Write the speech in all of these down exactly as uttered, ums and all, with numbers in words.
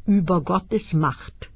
über Gottes Macht.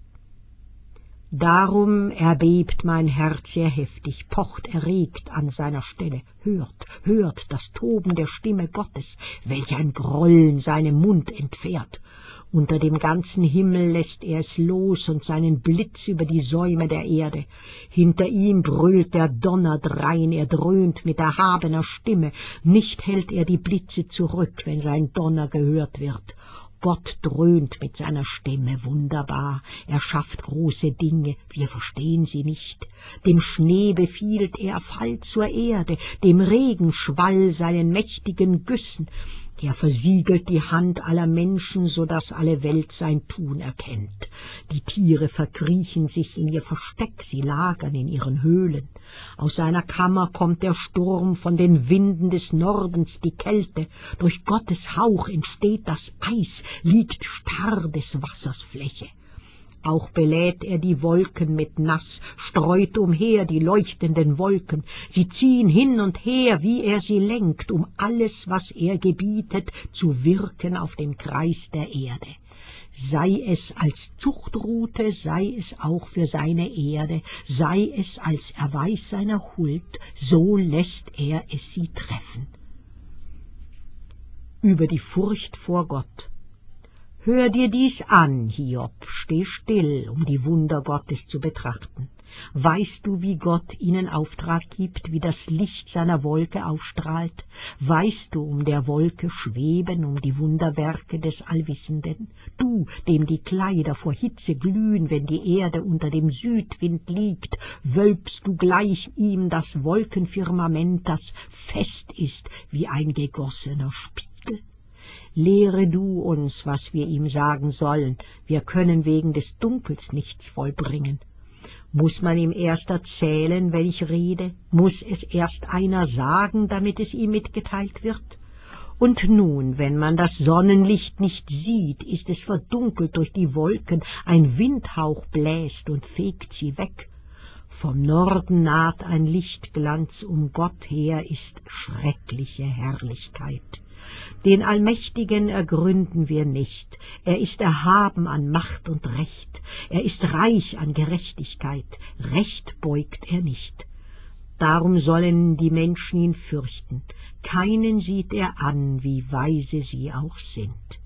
Darum erbebt mein Herz sehr heftig, pocht erregt an seiner Stelle. Hört, hört das Toben der Stimme Gottes, welch ein Grollen seinem Mund entfährt. Unter dem ganzen Himmel lässt er es los und seinen Blitz über die Säume der Erde. Hinter ihm brüllt der Donner drein, er dröhnt mit erhabener Stimme. Nicht hält er die Blitze zurück, wenn sein Donner gehört wird. Gott dröhnt mit seiner Stimme wunderbar, er schafft große Dinge, wir verstehen sie nicht. Dem Schnee befiehlt er Fall zur Erde, dem Regenschwall seinen mächtigen Güssen. Er versiegelt die Hand aller Menschen, so dass alle Welt sein Tun erkennt. Die Tiere verkriechen sich in ihr Versteck, sie lagern in ihren Höhlen. Aus seiner Kammer kommt der Sturm, von den Winden des Nordens die Kälte. Durch Gottes Hauch entsteht das Eis, liegt starr des Wassers Fläche. Auch belädt er die Wolken mit Nass, streut umher die leuchtenden Wolken. Sie ziehen hin und her, wie er sie lenkt, um alles, was er gebietet, zu wirken auf dem Kreis der Erde. Sei es als Zuchtrute, sei es auch für seine Erde, sei es als Erweis seiner Huld, so lässt er es sie treffen. Über die Furcht vor Gott. Hör dir dies an, Hiob, steh still, um die Wunder Gottes zu betrachten. Weißt du, wie Gott ihnen Auftrag gibt, wie das Licht seiner Wolke aufstrahlt? Weißt du um der Wolke schweben, um die Wunderwerke des Allwissenden? Du, dem die Kleider vor Hitze glühen, wenn die Erde unter dem Südwind liegt, wölbst du gleich ihm das Wolkenfirmament, das fest ist wie ein gegossener Spiegel? Lehre du uns, was wir ihm sagen sollen, wir können wegen des Dunkels nichts vollbringen. Muss man ihm erst erzählen, wenn ich rede? Muss es erst einer sagen, damit es ihm mitgeteilt wird? Und nun, wenn man das Sonnenlicht nicht sieht, ist es verdunkelt durch die Wolken, ein Windhauch bläst und fegt sie weg. Vom Norden naht ein Lichtglanz, um Gott her ist schreckliche Herrlichkeit. Den Allmächtigen ergründen wir nicht, er ist erhaben an Macht und Recht, er ist reich an Gerechtigkeit, Recht beugt er nicht. Darum sollen die Menschen ihn fürchten, keinen sieht er an, wie weise sie auch sind.